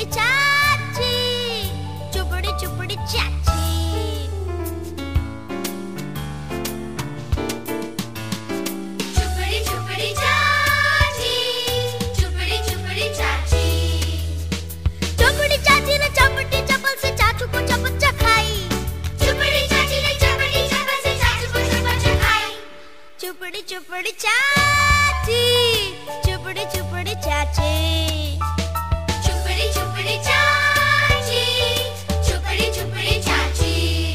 चाची, चुपड़ी चुपड़ी चाची। चुपड़ी चुपड़ी चाची, चुपड़ी चुपड़ी चाची। चुपड़ी चाची ने चपटी चप्पल से चाचू को चप्पल चखाई। चुपड़ी चाची ने चपटी चप्पल से चाचू को चप्पल चखाई। चुपड़ी चुपड़ी चाची, चुपड़ी चुपड़ी चाची। चुपड़ी चुपड़ी चाची, चुपड़ी चुपड़ी चाची।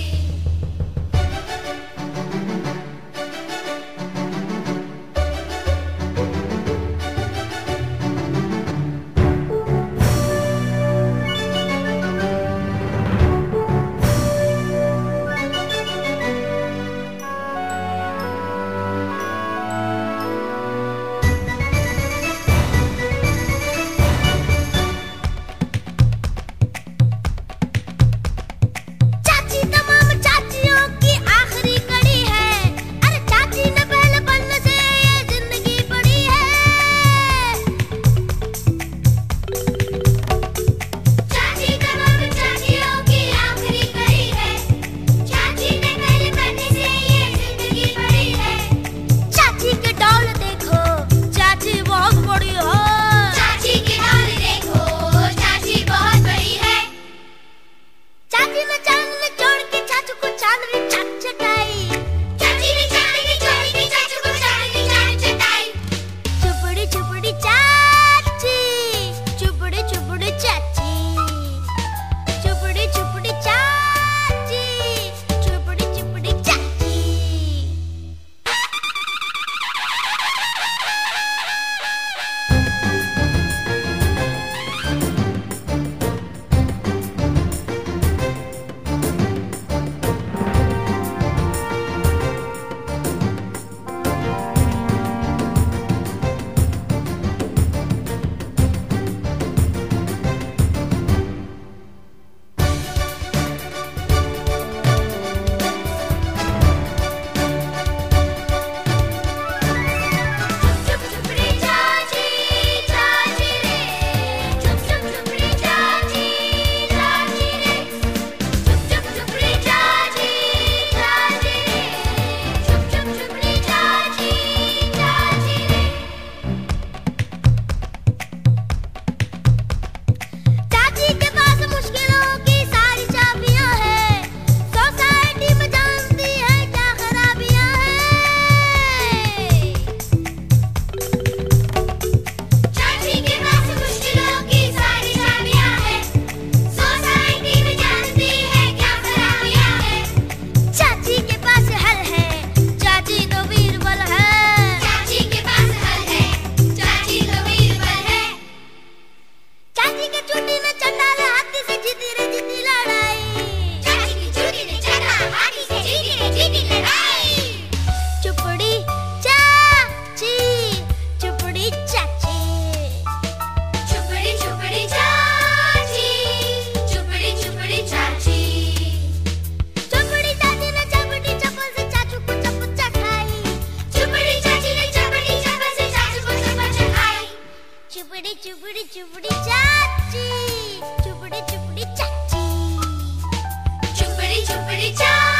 चुपड़ी चुपड़ी चाची, चुपड़ी चुपड़ी चाची। चुपड़ी चुपड़ी चाची।